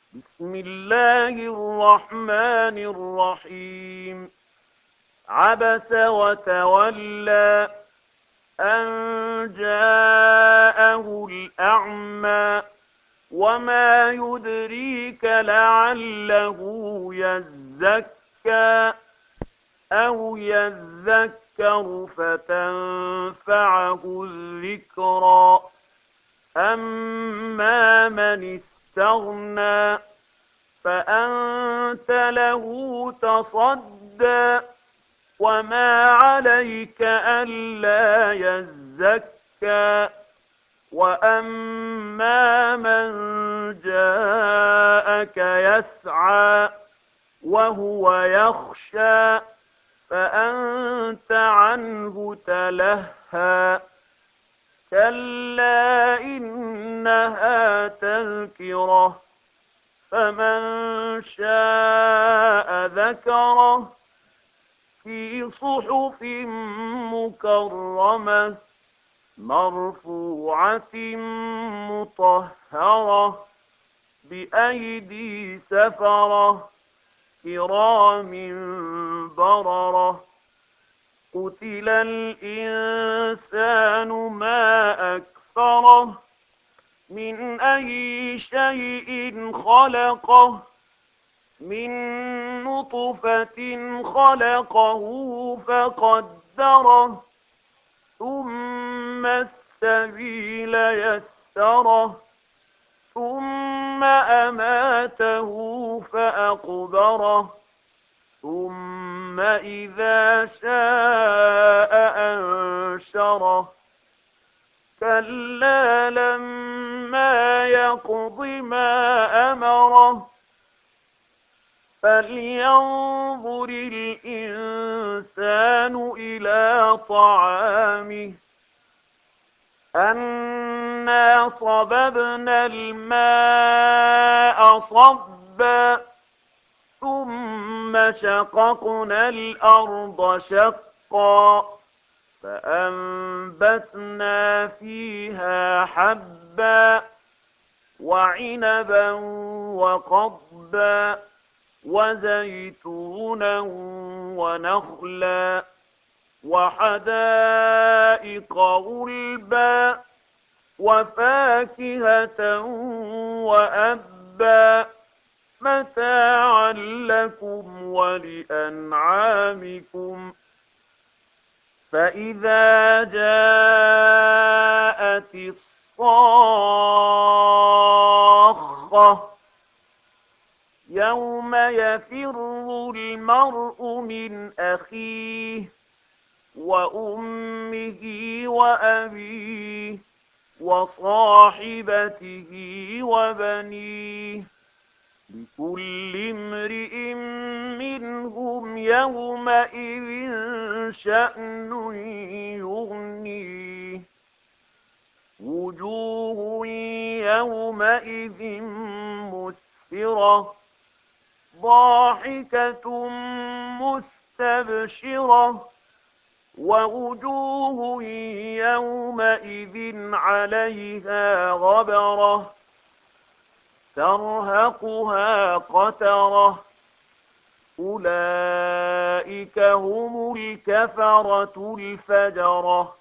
بسم الله الرحمن الرحيم. عبس وتولى أن جاءه الأعمى وما يدريك لعله يزكى أو يذكر فتنفعه الذكرى. أما من استغنى فأنت له تصدى وما عليك ألا يزكى. وأما من جاءك يسعى وهو يخشى فأنت عنه تلهى. كلا إنها تذكرة فمن شاء ذكره في صحف مكرمة مرفوعة مطهرة بأيدي سفرة كرام بررة. قتل الإنسان ما أكفره من أي شيء خلقه من نطفة خلقه فقدره ثم السبيل يسره ثم أماته فأقبره ثم إذا شاء أنشره. كلا لما يقض ما أمره فلينظر الإنسان إلى طعامه أنا صببنا الماء صبا ثم شققنا الأرض شقا فأنبتنا فيها حبا وعنبا وقضبا وزيتونا ونخلا وحدائق غلبا وفاكهة وأبا متاعا لكم ولأنعامكم. فإذا جاءت الصاخة يوم يفر المرء من أخيه وأمه وأبيه وصاحبته وبنيه لكل امرئ منهم يومئذ شأن يغنيه. وجوه يومئذ مسفرة ضاحكة مستبشرة ووجوه يومئذ عليها غبرة ترهقها قترة أولئك هم الكفرة الفجرة.